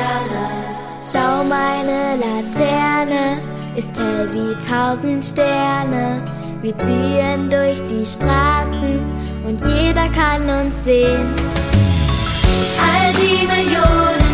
Schau, meine Laterne ist hell wie 1000 Sterne. Wir ziehen durch die Straßen und jeder kann uns sehen. All die Millionen